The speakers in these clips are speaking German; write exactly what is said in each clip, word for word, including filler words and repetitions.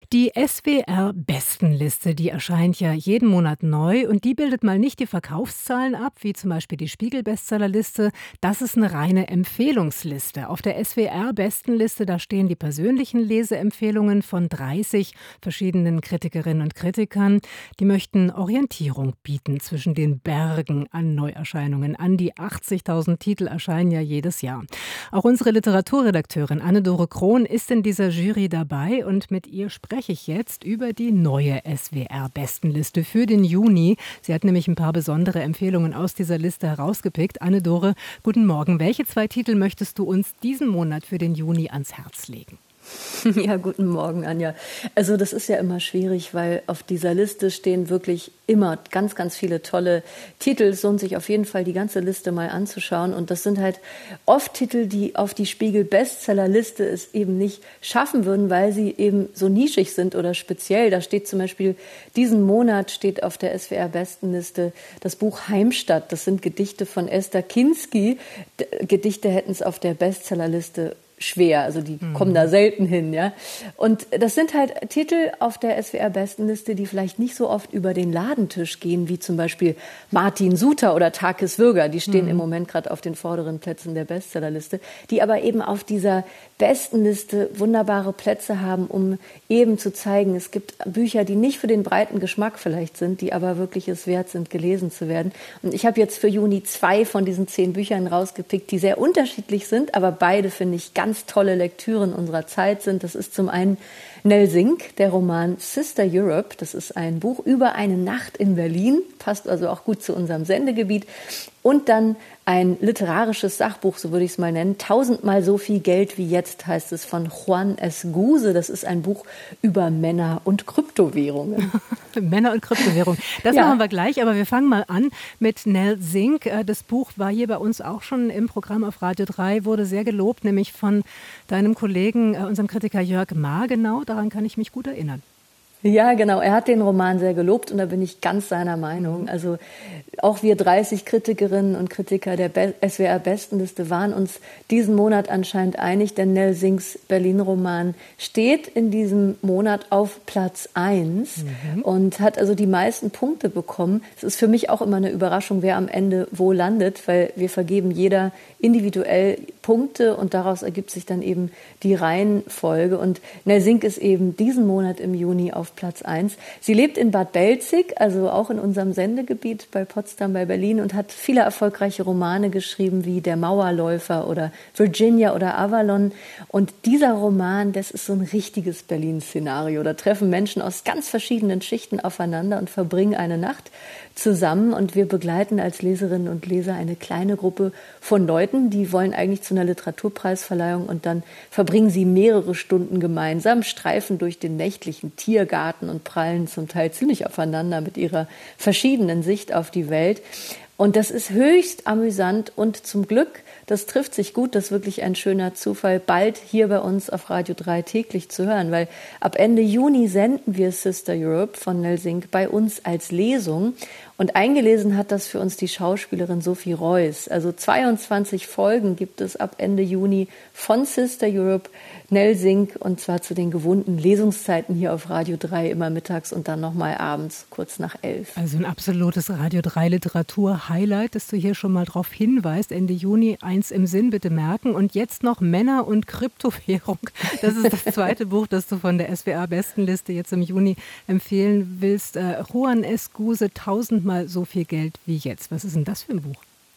Die S W R-Bestenliste, die erscheint ja jeden Monat neu und die bildet mal nicht die Verkaufszahlen ab, wie zum Beispiel die Spiegel-Bestsellerliste. Das ist eine reine Empfehlungsliste. Auf der S W R-Bestenliste, da stehen die persönlichen Leseempfehlungen von dreißig verschiedenen Kritikerinnen und Kritikern. Die möchten Orientierung bieten zwischen den Bergen an Neuerscheinungen. An die achtzigtausend Titel erscheinen ja jedes Jahr. Auch unsere Literaturredakteurin Anne-Dore Krohn ist in dieser Jury dabei und mit ihr spreche ich jetzt über die neue S W R-Bestenliste für den Juni. Sie hat nämlich ein paar besondere Empfehlungen aus dieser Liste herausgepickt. Anne-Dore, guten Morgen. Welche zwei Titel möchtest du uns diesen Monat für den Juni ans Herz legen? Ja, guten Morgen, Anja. Also das ist ja immer schwierig, weil auf dieser Liste stehen wirklich immer ganz, ganz viele tolle Titel. Es lohnt sich auf jeden Fall, die ganze Liste mal anzuschauen. Und das sind halt oft Titel, die auf die Spiegel-Bestsellerliste es eben nicht schaffen würden, weil sie eben so nischig sind oder speziell. Da steht zum Beispiel, diesen Monat steht auf der S W R-Bestenliste das Buch Heimstatt. Das sind Gedichte von Esther Kinsky. Gedichte hätten es auf der Bestsellerliste schwer, also die mhm. kommen da selten hin, ja. Und das sind halt Titel auf der S W R-Bestenliste, die vielleicht nicht so oft über den Ladentisch gehen, wie zum Beispiel Martin Suter oder Takis Würger, die stehen mhm. im Moment gerade auf den vorderen Plätzen der Bestsellerliste, die aber eben auf dieser Bestenliste wunderbare Plätze haben, um eben zu zeigen, es gibt Bücher, die nicht für den breiten Geschmack vielleicht sind, die aber wirklich es wert sind, gelesen zu werden. Und ich habe jetzt für Juni zwei von diesen zehn Büchern rausgepickt, die sehr unterschiedlich sind, aber beide finde ich ganz ganz tolle Lektüren unserer Zeit sind. Das ist zum einen Nell Sink, der Roman Sister Europe. Das ist ein Buch über eine Nacht in Berlin, passt also auch gut zu unserem Sendegebiet. Und dann ein literarisches Sachbuch, so würde ich es mal nennen, tausendmal so viel Geld wie jetzt, heißt es, von Juan Esguse. Das ist ein Buch über Männer und Kryptowährungen. Männer und Kryptowährungen. Das ja. machen wir gleich, aber wir fangen mal an mit Nell Sink. Das Buch war hier bei uns auch schon im Programm auf Radio drei, wurde sehr gelobt, nämlich von deinem Kollegen, unserem Kritiker Jörg Margenau. Daran kann ich mich gut erinnern. Ja, genau. Er hat den Roman sehr gelobt und da bin ich ganz seiner Meinung. Also auch wir dreißig Kritikerinnen und Kritiker der S W R-Bestenliste waren uns diesen Monat anscheinend einig, denn Nell Sinks Berlin-Roman steht in diesem Monat auf Platz eins mhm. und hat also die meisten Punkte bekommen. Es ist für mich auch immer eine Überraschung, wer am Ende wo landet, weil wir vergeben jeder individuell Punkte und daraus ergibt sich dann eben die Reihenfolge. Und Nell Sink ist eben diesen Monat im Juni auf Platz eins. Sie lebt in Bad Belzig, also auch in unserem Sendegebiet bei Potsdam, bei Berlin und hat viele erfolgreiche Romane geschrieben wie Der Mauerläufer oder Virginia oder Avalon. Und dieser Roman, das ist so ein richtiges Berlin-Szenario. Da treffen Menschen aus ganz verschiedenen Schichten aufeinander und verbringen eine Nacht zusammen. Und wir begleiten als Leserinnen und Leser eine kleine Gruppe von Leuten, die wollen eigentlich zu einer Literaturpreisverleihung und dann verbringen sie mehrere Stunden gemeinsam, streifen durch den nächtlichen Tiergarten und prallen zum Teil ziemlich aufeinander mit ihrer verschiedenen Sicht auf die Welt. Und das ist höchst amüsant und zum Glück, das trifft sich gut, das ist wirklich ein schöner Zufall, bald hier bei uns auf Radio drei täglich zu hören, weil ab Ende Juni senden wir Sister Europe von Nell Sink bei uns als Lesung. Und eingelesen hat das für uns die Schauspielerin Sophie Reuss. Also zweiundzwanzig Folgen gibt es ab Ende Juni von Sister Europe, Nell Sink, und zwar zu den gewohnten Lesungszeiten hier auf Radio drei, immer mittags und dann nochmal abends, kurz nach elf. Also ein absolutes Radio drei Literatur-Highlight, dass du hier schon mal drauf hinweist. Ende Juni, eins im Sinn, bitte merken. Und jetzt noch Männer und Kryptowährung. Das ist das zweite Buch, das du von der S W R-Bestenliste jetzt im Juni empfehlen willst. Äh, Juan Esguse, tausendmal so viel Geld wie jetzt. Was ist denn das für ein Buch?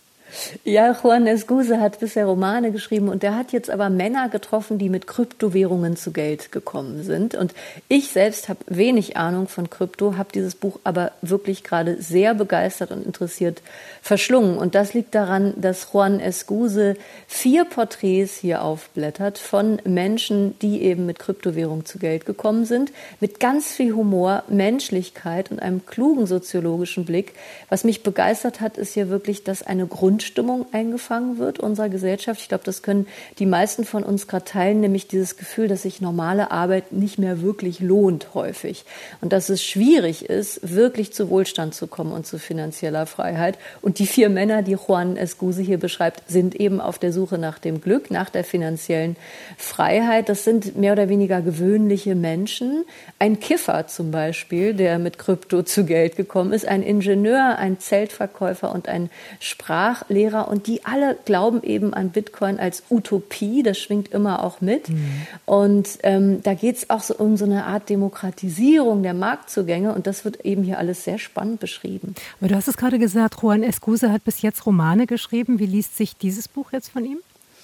Ja, Juan Esguse hat bisher Romane geschrieben und der hat jetzt aber Männer getroffen, die mit Kryptowährungen zu Geld gekommen sind. Und ich selbst habe wenig Ahnung von Krypto, habe dieses Buch aber wirklich gerade sehr begeistert und interessiert verschlungen. Und das liegt daran, dass Juan Esguse vier Porträts hier aufblättert von Menschen, die eben mit Kryptowährungen zu Geld gekommen sind, mit ganz viel Humor, Menschlichkeit und einem klugen soziologischen Blick. Was mich begeistert hat, ist hier wirklich, dass eine Grund Grundstimmung eingefangen wird unserer Gesellschaft. Ich glaube, das können die meisten von uns gerade teilen, nämlich dieses Gefühl, dass sich normale Arbeit nicht mehr wirklich lohnt häufig und dass es schwierig ist, wirklich zu Wohlstand zu kommen und zu finanzieller Freiheit. Und die vier Männer, die Juan Escuse hier beschreibt, sind eben auf der Suche nach dem Glück, nach der finanziellen Freiheit. Das sind mehr oder weniger gewöhnliche Menschen. Ein Kiffer zum Beispiel, der mit Krypto zu Geld gekommen ist, ein Ingenieur, ein Zeltverkäufer und ein Sprachlehrer. Und die alle glauben eben an Bitcoin als Utopie. Das schwingt immer auch mit. Mhm. Und ähm, da geht es auch so um so eine Art Demokratisierung der Marktzugänge. Und das wird eben hier alles sehr spannend beschrieben. Aber du hast es gerade gesagt, Juan Escuse hat bis jetzt Romane geschrieben. Wie liest sich dieses Buch jetzt von ihm?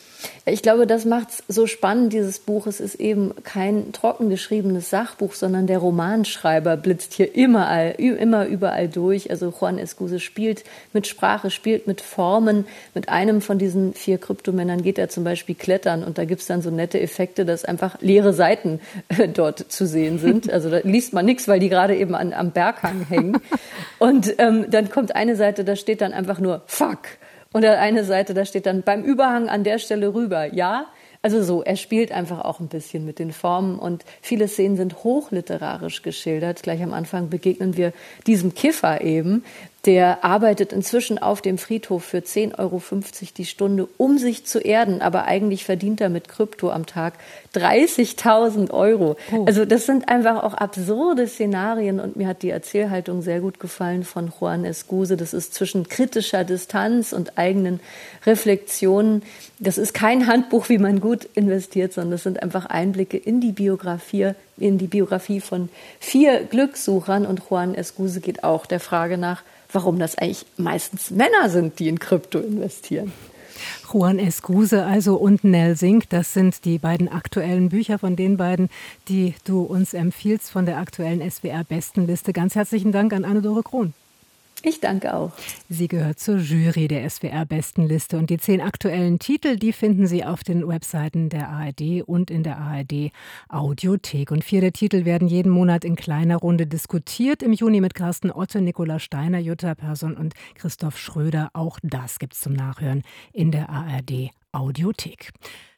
Ich glaube, das macht es so spannend, dieses Buch. Es ist eben kein trocken geschriebenes Sachbuch, sondern der Romanschreiber blitzt hier immer, immer überall durch. Also Juan Escuse spielt mit Sprache, spielt mit Formen. Mit einem von diesen vier Kryptomännern geht er zum Beispiel klettern und da gibt es dann so nette Effekte, dass einfach leere Seiten äh, dort zu sehen sind. Also da liest man nichts, weil die gerade eben an, am Berghang hängen. Und ähm, dann kommt eine Seite, da steht dann einfach nur Fuck. Und eine Seite, da steht dann beim Überhang an der Stelle rüber, ja. Also so, er spielt einfach auch ein bisschen mit den Formen und viele Szenen sind hochliterarisch geschildert. Gleich am Anfang begegnen wir diesem Kiffer eben, der arbeitet inzwischen auf dem Friedhof für zehn Euro fünfzig die Stunde, um sich zu erden, aber eigentlich verdient er mit Krypto am Tag dreißigtausend Euro. Oh. Also das sind einfach auch absurde Szenarien und mir hat die Erzählhaltung sehr gut gefallen von Juan Escuse. Das ist zwischen kritischer Distanz und eigenen Reflexionen. Das ist kein Handbuch, wie man gut investiert, sondern das sind einfach Einblicke in die Biografie, in die Biografie von vier Glückssuchern und Juan Escuse geht auch der Frage nach, warum das eigentlich meistens Männer sind, die in Krypto investieren. Juan Escuse also und Nell Sink, das sind die beiden aktuellen Bücher von den beiden, die du uns empfiehlst von der aktuellen S W R-Bestenliste. Ganz herzlichen Dank an Anne-Dore Krohn. Ich danke auch. Sie gehört zur Jury der S W R-Bestenliste und die zehn aktuellen Titel, die finden Sie auf den Webseiten der A R D und in der A R D-Audiothek. Und vier der Titel werden jeden Monat in kleiner Runde diskutiert. Im Juni mit Carsten Otte, Nicola Steiner, Jutta Persson und Christoph Schröder. Auch das gibt's zum Nachhören in der A R D-Audiothek.